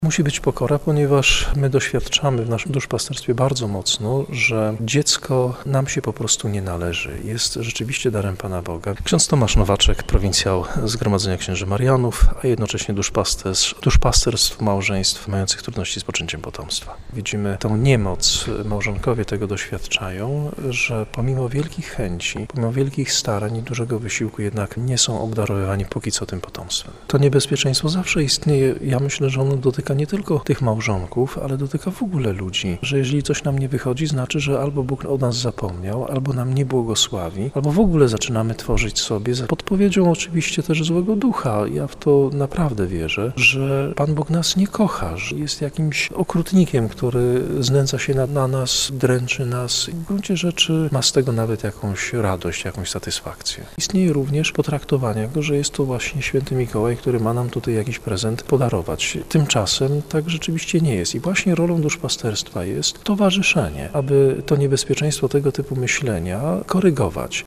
Musi być pokora, ponieważ my doświadczamy w naszym duszpasterstwie bardzo mocno, że dziecko nam się po prostu nie należy. Jest rzeczywiście darem Pana Boga. Ksiądz Tomasz Nowaczek, prowincjał Zgromadzenia Księży Marianów, a jednocześnie duszpasterstw małżeństw mających trudności z poczęciem potomstwa. Widzimy tą niemoc, małżonkowie tego doświadczają, że pomimo wielkich chęci, pomimo wielkich starań i dużego wysiłku jednak nie są obdarowywani póki co tym potomstwem. To niebezpieczeństwo zawsze istnieje. Ja myślę, że ono dotyka nie tylko tych małżonków, ale dotyka w ogóle ludzi, że jeżeli coś nam nie wychodzi, znaczy, że albo Bóg o nas zapomniał, albo nam nie błogosławi, albo w ogóle zaczynamy tworzyć sobie, za podpowiedzią oczywiście też złego ducha. Ja w to naprawdę wierzę, że Pan Bóg nas nie kocha, że jest jakimś okrutnikiem, który znęca się na nas, dręczy nas i w gruncie rzeczy ma z tego nawet jakąś radość, jakąś satysfakcję. Istnieje również potraktowanie go, że jest to właśnie święty Mikołaj, który ma nam tutaj jakiś prezent podarować. Tymczasem tak rzeczywiście nie jest. I właśnie rolą duszpasterstwa jest towarzyszenie, aby to niebezpieczeństwo tego typu myślenia korygować.